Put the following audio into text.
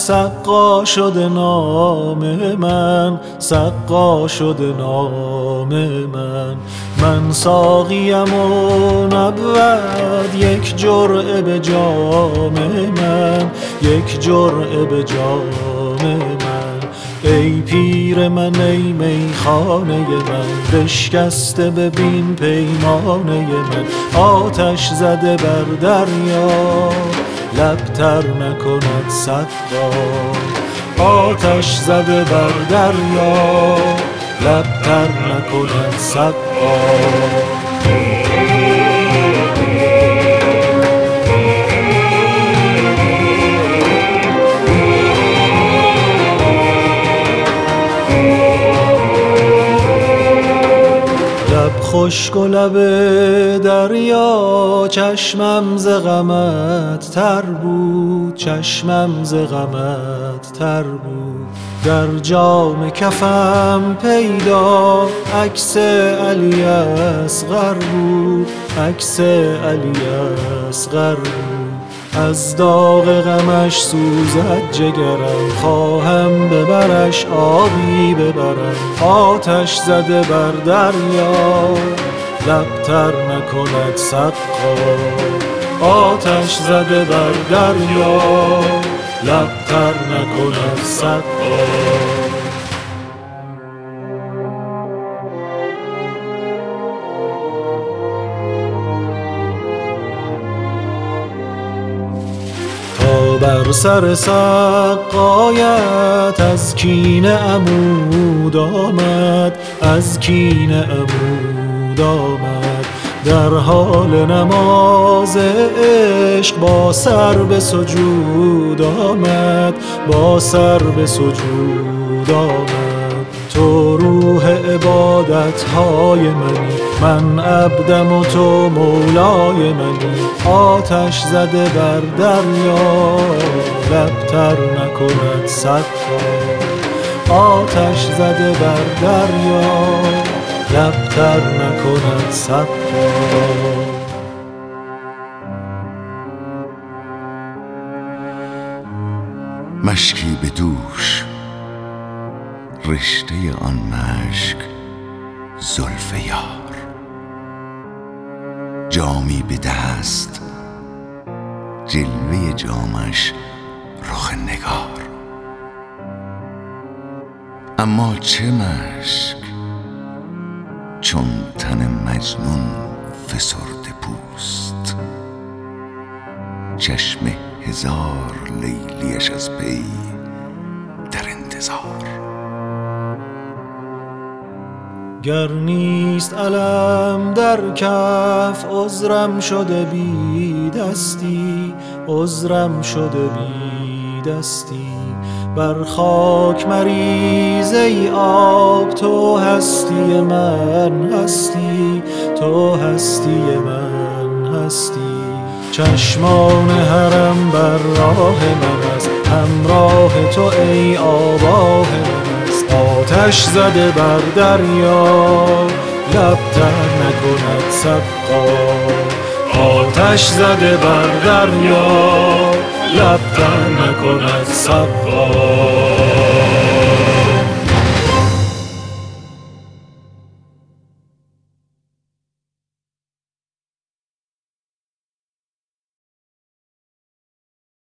سقا شده نام من، سقا شده نام من ساقیم و نبود یک جرعه به جام من، یک جرعه به جام من. ای پیر من ای میخانه من، بشکسته ببین پیمانه من. آتش زده بر دریا لبتر نکند سقا، آتش زده بر دریا لبتر نکند سقا. خشک و لب دریا چشمم ز غمت تر بود، چشمم ز غمت تر بود. در جام کفم پیدا عکس علی اصغر بود، عکس علی اصغر بود. از داغ غمش سوزد جگرم، خواهم ببرش آبی ببرم. آتش زده بر دریا لبتر نکند سقا، آتش زده بر دریا لبتر نکند سقا. بر سر سقایت از کینه عمود آمد، از کینه عمود آمد. در حال نماز عشق با سر به سجود آمد، با سر به سجود آمد. تو روح عبادت های منی، من عبدم و تو مولای منی. آتش زده بر دریا لبتر نکند سقا، آتش زده بر دریا لبتر نکند سقا. مشکی به دوش، رشته آن مشک زلف یار. جامی به دست، جلوه جامش رخ نگار. اما چه مشک چون تن مجنون فسرده پوست. چشم هزار لیلیش از پی در انتظار. گر نیست علم در کف عذرم شده بی دستی، عذرم شده بی دستی. بر خاک مریز ای آب، تو هستی من هستی، تو هستی من هستی. چشمان حرم بر راه من است، همراه تو ای آواه من است. آتش زده بر دریا لبتر نکند سقا، آتش زده بر دریا لبتر نکند سقا.